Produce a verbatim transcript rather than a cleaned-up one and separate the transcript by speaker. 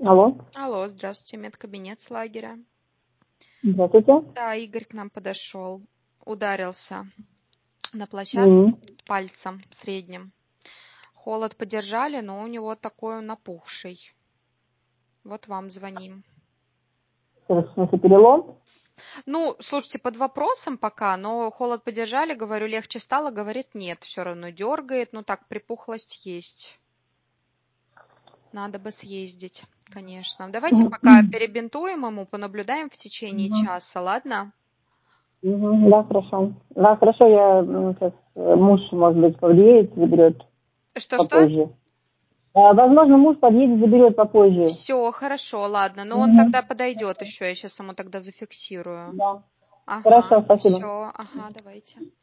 Speaker 1: Алло,
Speaker 2: Алло, здравствуйте, медкабинет с лагеря.
Speaker 1: здравствуйте.
Speaker 2: Да, Игорь к нам подошел, ударился на площадке
Speaker 1: М,
Speaker 2: пальцем средним. Холод подержали, но у него такой он напухший. Вот вам звоним.
Speaker 1: В смысле, перелом?
Speaker 2: Ну, слушайте, под вопросом пока, но холод подержали, говорю, легче стало, говорит, нет, все равно дергает, ну так, припухлость есть. Надо бы съездить, конечно. Давайте пока перебинтуем ему, понаблюдаем в течение
Speaker 1: Мгм.
Speaker 2: часа, ладно?
Speaker 1: Мгм. Да, хорошо. Да, хорошо, я м, сейчас, э, муж, может быть, подъедет, заберет
Speaker 2: Что-что?
Speaker 1: попозже. А, возможно, муж подъедет, заберет попозже.
Speaker 2: Все, хорошо, ладно. Но он
Speaker 1: Мгм.
Speaker 2: тогда подойдет еще. Я сейчас ему тогда зафиксирую.
Speaker 1: Да.
Speaker 2: Ага,
Speaker 1: Хорошо, спасибо.
Speaker 2: все, ага, давайте.